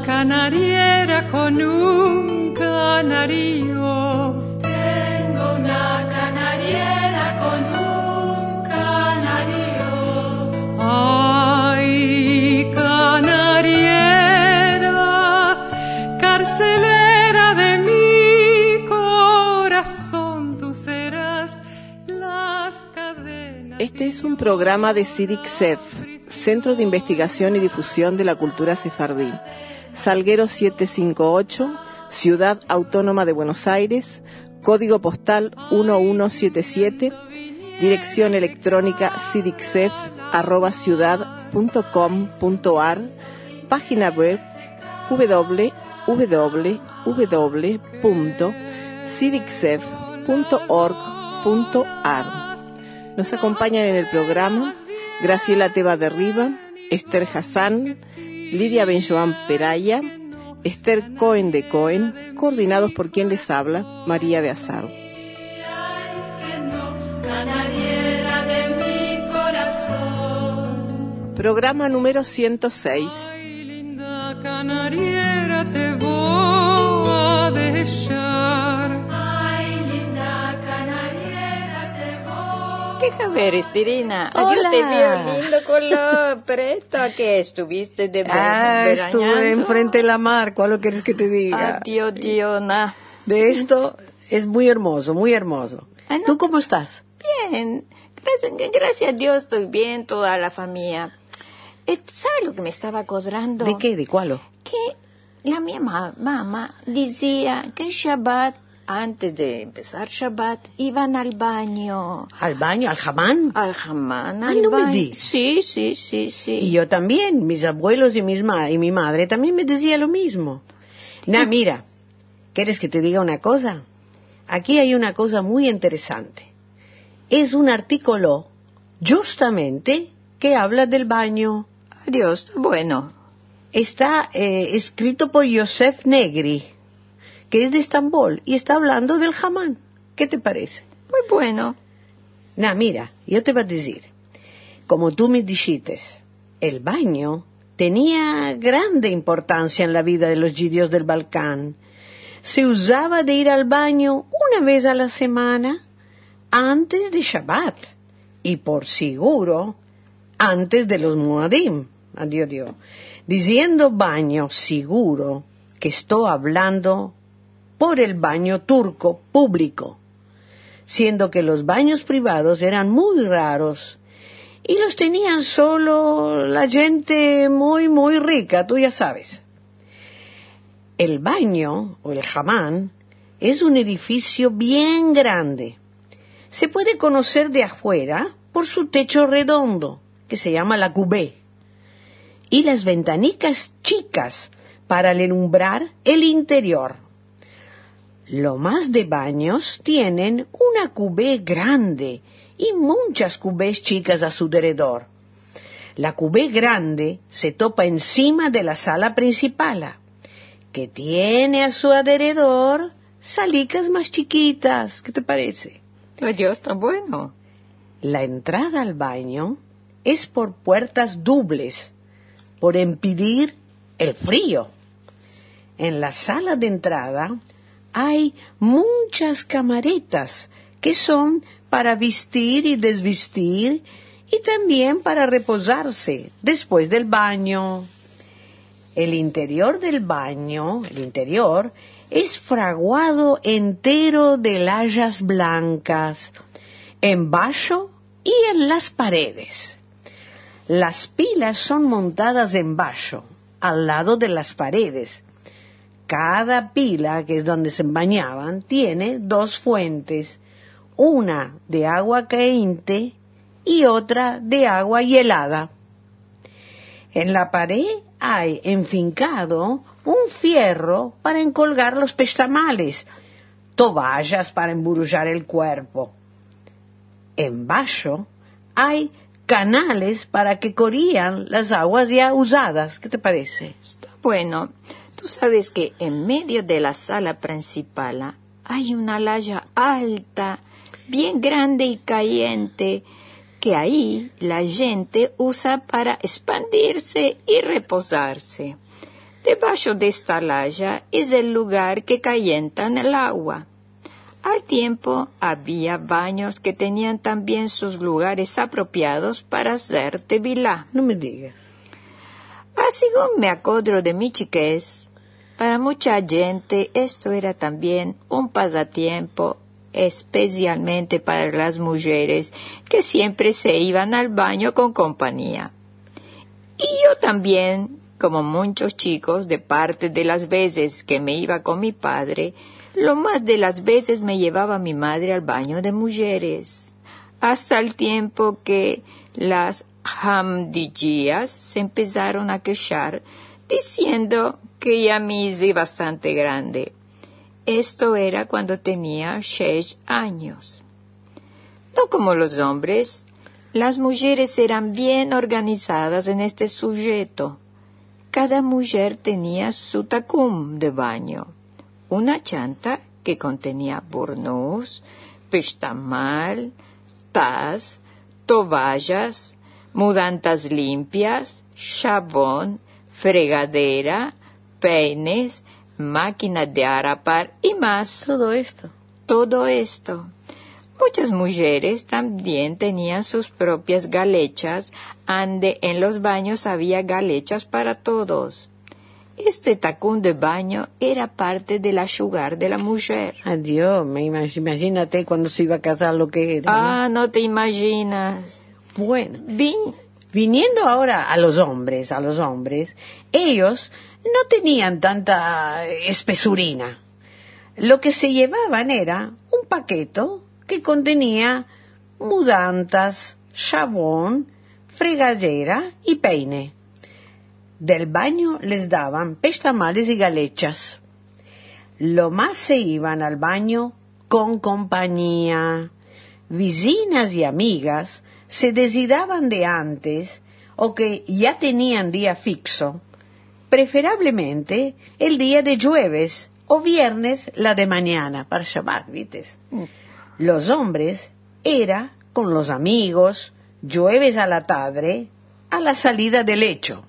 canariera con un canario. Tengo una canariera con un canario. Ay, canariera, carcelera de mi corazón, tú serás las cadenas. Este es un programa de CIDIC-SEF, Centro de Investigación y Difusión de la Cultura Sefardí. Salguero 758, Ciudad Autónoma de Buenos Aires, código postal 1177, dirección electrónica cidicsef@ciudad.com.ar, página web www.cidicsef.org.ar. Nos acompañan en el programa Graciela Teba de Riva, Esther Hassan, Lidia Benjoan Peraya, Esther Cohen de Cohen, coordinados por quien les habla, María de Azaro. Programa número 106. Ay, linda canariera, te voy a dejar. Deja ver, Estirina. Hola. Yo te veo lindo con la preta que estuviste de Estuve enfrente de la mar. ¿Cuál lo quieres que te diga? Adiós, Diona. De esto es muy hermoso, muy hermoso. Ah, no. ¿Tú cómo estás? Bien. Gracias a Dios estoy bien, toda la familia. ¿Sabes lo que me estaba acordando? ¿De qué? ¿De cuál? Que la mía mamá decía que Shabbat, antes de empezar Shabbat, iban al baño. ¿Al baño? ¿Al hamán? Al hamán, Ay, al no me baño. digas. Sí. Y yo también. Mis abuelos y mi madre también me decía lo mismo. Mira, ¿quieres que te diga una cosa? Aquí hay una cosa muy interesante. Es un artículo justamente que habla del baño. Adiós, bueno. Está escrito por Yosef Negri, que es de Estambul, y está hablando del hamán. ¿Qué te parece? Muy bueno. Mira, yo te voy a decir, como tú me dijiste, el baño tenía grande importancia en la vida de los judíos del Balcán. Se usaba de ir al baño una vez a la semana, antes de Shabbat, y por seguro, antes de los Muadim. Adiós, Dios. Diciendo baño seguro, que estoy hablando por el baño turco público, siendo que los baños privados eran muy raros y los tenían solo la gente muy, muy rica, tú ya sabes. El baño, o el hamán, es un edificio bien grande. Se puede conocer de afuera por su techo redondo, que se llama la cubé, y las ventanicas chicas para alumbrar el interior. Lo más de baños tienen una cubé grande y muchas cubés chicas a su alrededor. La cubé grande se topa encima de la sala principal, que tiene a su alrededor salicas más chiquitas. ¿Qué te parece? Adiós, está bueno. La entrada al baño es por puertas dobles, por impedir el frío. En la sala de entrada hay muchas camaretas que son para vestir y desvestir y también para reposarse después del baño. El interior del baño, es fraguado entero de layas blancas, en bajo y en las paredes. Las pilas son montadas en bajo, al lado de las paredes. Cada pila, que es donde se bañaban, tiene dos fuentes, una de agua caliente y otra de agua helada. En la pared hay enfincado un fierro para encolgar los pestamales, toallas para emburullar el cuerpo. En bajo hay canales para que corrían las aguas ya usadas. ¿Qué te parece? Está bueno. Tú sabes que en medio de la sala principal hay una laya alta, bien grande y caliente, que ahí la gente usa para expandirse y reposarse. Debajo de esta laya es el lugar que calientan el agua. Al tiempo había baños que tenían también sus lugares apropiados para hacer tevilá. No me digas. Así como me acuerdo de mi chiquez, para mucha gente esto era también un pasatiempo, especialmente para las mujeres que siempre se iban al baño con compañía. Y yo también, como muchos chicos, de parte de las veces que me iba con mi padre, lo más de las veces me llevaba mi madre al baño de mujeres, hasta el tiempo que las hamdiyías se empezaron a quejar, diciendo que ya me hice bastante grande. Esto era cuando tenía 6 años. No como los hombres, las mujeres eran bien organizadas en este sujeto. Cada mujer tenía su tacum de baño, una chanta que contenía burnús, pestamal, taz, toallas, mudantas limpias, jabón, fregadera, peines, máquina de arapar y más. Todo esto. Muchas mujeres también tenían sus propias galechas, ande en los baños había galechas para todos. Este tacún de baño era parte del ajuar de la mujer. Adiós, imagínate cuando se iba a casar lo que era. Ah, no te imaginas. Bueno, viniendo ahora a los hombres, ellos no tenían tanta espesurina. Lo que se llevaban era un paqueto que contenía mudantas, jabón, fregadera y peine. Del baño les daban pestamales y galechas. Lo más se iban al baño con compañía. Vecinas y amigas se decidaban de antes o que ya tenían día fixo, preferablemente el día de jueves o viernes la de mañana para Shabbat, ¿viste? Los hombres era con los amigos, jueves a la tarde, a la salida del lecho.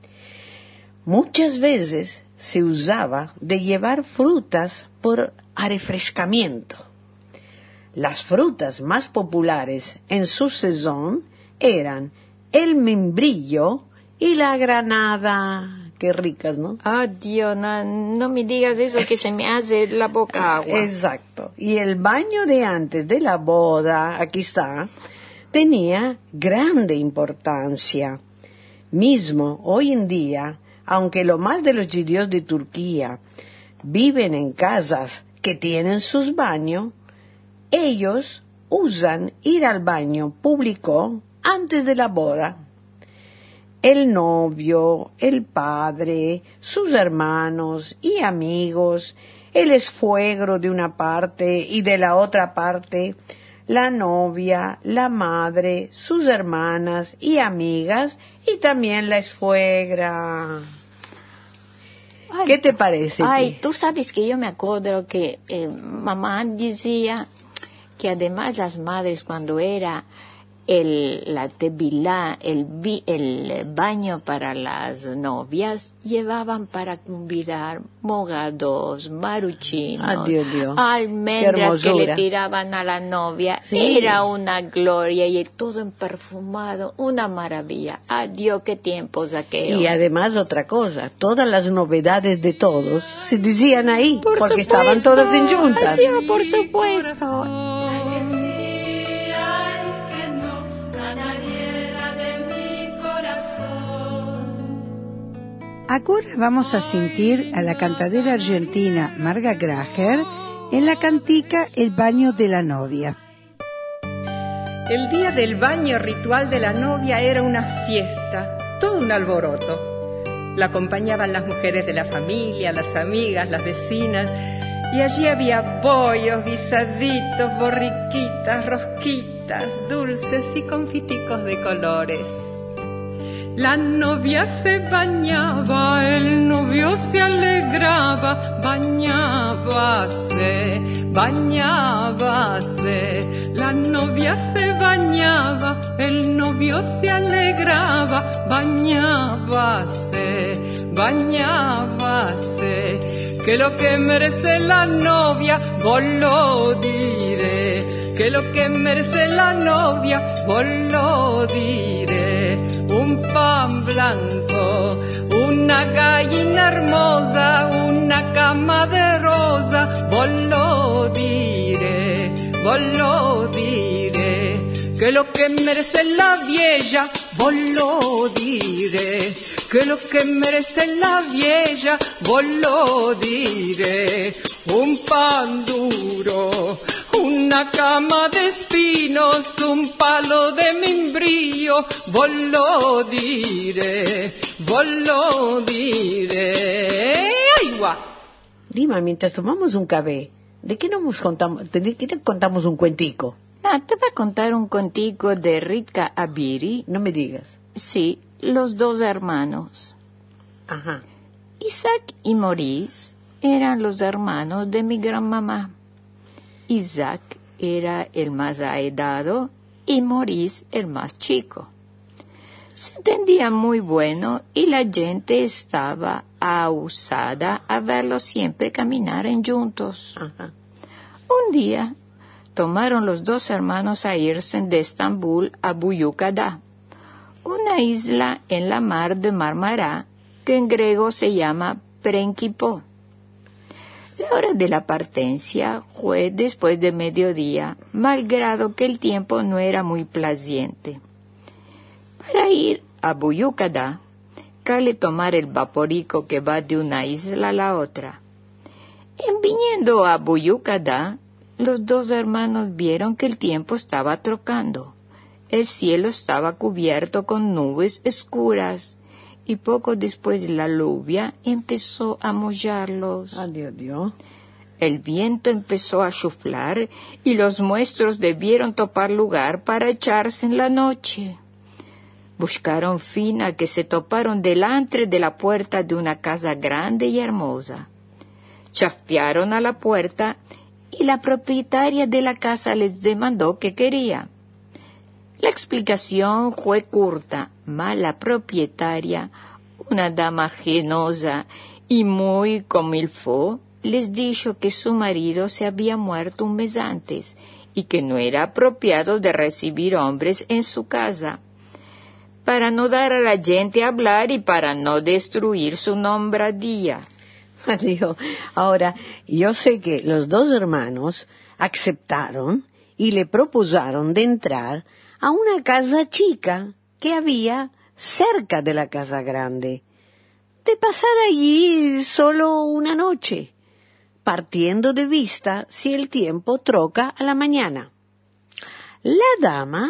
Muchas veces se usaba de llevar frutas por refrescamiento. Las frutas más populares en su sazón eran el membrillo y la granada. Qué ricas, ¿no? Ah, Dios, no me digas eso que se me hace la boca agua. Exacto. Y el baño de antes de la boda, aquí está, tenía grande importancia. Mismo hoy en día, aunque lo más de los judíos de Turquía viven en casas que tienen sus baños, ellos usan ir al baño público antes de la boda. El novio, el padre, sus hermanos y amigos, el esfuegro de una parte y de la otra parte, la novia, la madre, sus hermanas y amigas y también la esfuegra. Ay, ¿Qué te parece? Ay, tú sabes que yo me acuerdo que mamá decía que además las madres cuando era la tevilá, el baño para las novias, llevaban para convidar mogados, maruchinos, almendras que le tiraban a la novia. Sí. Era una gloria y todo perfumado, una maravilla. Adiós, qué tiempos aquellos. Y además otra cosa, todas las novedades de todos se decían ahí, porque estaban todas en juntas. Adiós, por supuesto. Ahora vamos a sentir a la cantadera argentina Marga Graher en la cantica El baño de la novia. El día del baño ritual de la novia era una fiesta, todo un alboroto. La acompañaban las mujeres de la familia, las amigas, las vecinas, y allí había bollos, guisaditos, borriquitas, rosquitas, dulces y confiticos de colores. La novia se bañaba, el novio se alegraba, bañábase. La novia se bañaba, el novio se alegraba, bañábase. bañábase, que lo que merece la novia, vos lo diré, que lo que merece la novia, vos lo diré. Un pan blanco, una gallina hermosa, una cama de rosa, vos lo diré, vos lo diré. Que lo que merece la vieja, vos lo diré, que lo que merece la vieja, vos lo diré. Un pan duro, una cama de espinos, un palo de membrillo, vos lo diré, vos lo diré. ¡Ay, guau! Dima, mientras tomamos un café, ¿de qué nos contamos un cuentico? No, te voy a contar un cuentico de Ritka Abiri. No me digas. Sí, los dos hermanos. Ajá. Isaac y Maurice eran los hermanos de mi gran mamá. Isaac era el más aedado y Maurice el más chico. Se entendían muy bueno y la gente estaba ahusada a verlos siempre caminar juntos. Ajá. Un día tomaron los dos hermanos a irse de Estambul a Buyukada, una isla en la mar de Marmara que en griego se llama Prenkipo. La hora de la partencia fue después de mediodía, malgrado que el tiempo no era muy placiente. Para ir a Buyukada, cabe tomar el vaporico que va de una isla a la otra. En viniendo a Buyukada, los dos hermanos vieron que el tiempo estaba trocando. El cielo estaba cubierto con nubes oscuras y poco después la lluvia empezó a mollarlos. Adiós, Dios. El viento empezó a chuflar y los muestros debieron topar lugar para echarse en la noche. Buscaron fin a que se toparon delante de la puerta de una casa grande y hermosa. Chatearon a la puerta y la propietaria de la casa les demandó qué quería. La explicación fue corta, mas la propietaria, una dama genosa y muy comilfo, les dijo que su marido se había muerto un mes antes y que no era apropiado de recibir hombres en su casa, para no dar a la gente a hablar y para no destruir su nombradía. Adiós. Ahora, yo sé que los dos hermanos aceptaron y le propusieron de entrar a una casa chica que había cerca de la casa grande, de pasar allí solo una noche, partiendo de vista si el tiempo troca a la mañana. La dama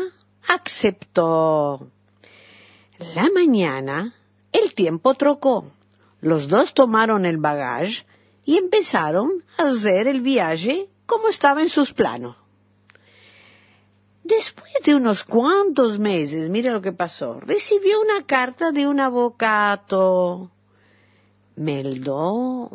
aceptó. La mañana el tiempo trocó. Los dos tomaron el bagaje y empezaron a hacer el viaje como estaba en sus planos. Después de unos cuantos meses, mira lo que pasó, recibió una carta de un avvocato. Meldó,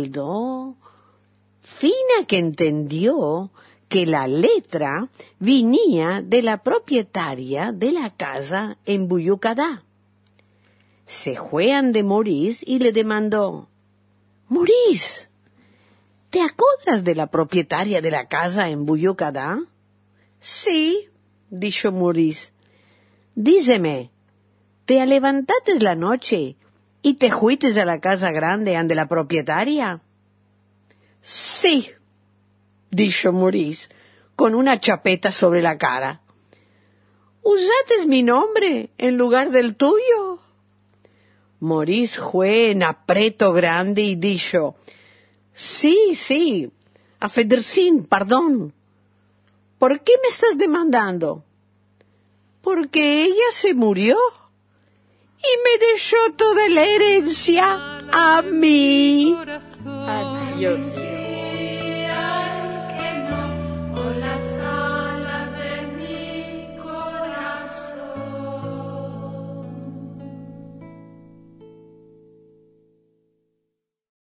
fina que entendió que la letra venía de la propietaria de la casa en Buyukada. Se fue ante Maurice y le demandó: «Maurice, ¿te acuerdas de la propietaria de la casa en Buyukada?» «Sí», dijo Maurice. «Díceme, ¿te levantaste la noche y te fuiste a la casa grande ante la propietaria?» «Sí», dijo Maurice, con una chapeta sobre la cara. «¿Usaste mi nombre en lugar del tuyo?» Maurice fue en aprieto grande y dijo: Sí, a Federsin, perdón. ¿Por qué me estás demandando? Porque ella se murió y me dejó toda la herencia a mí. Adiós.